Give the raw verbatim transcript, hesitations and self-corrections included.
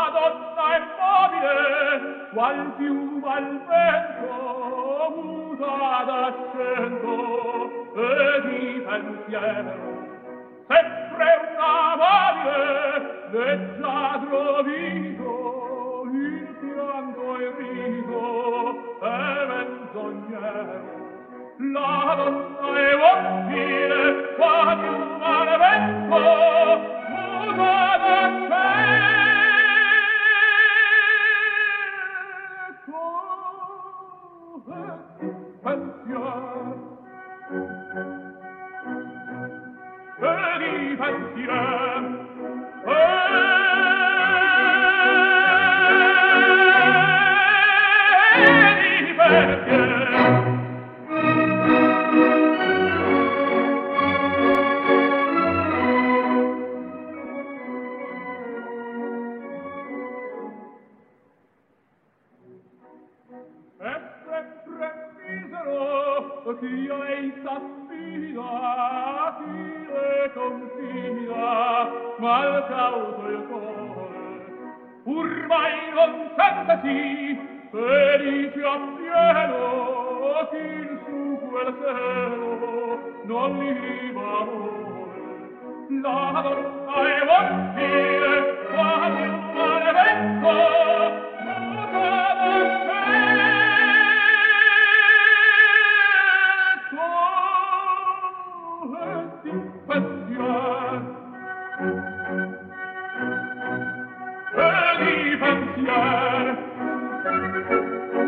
donna immobile, qual piuma al vento, muta d'accento e di pensiero. Sempre una mobile, leggiadro viso, il pianto e il riso è menzognero. La donna è mobile, qual piuma al vento, muta d'accento e di pensiero. E di pensiero, e di pensiero. E sempre misero chi lei s'affida, chi le confida, mal cauto il cuore. Ormai non sentesi, felice appieno, chi in su quel seno non li valore. La donna è mobile, quasi un maledetto, muta d'accento e di pensiero. E di pensiero.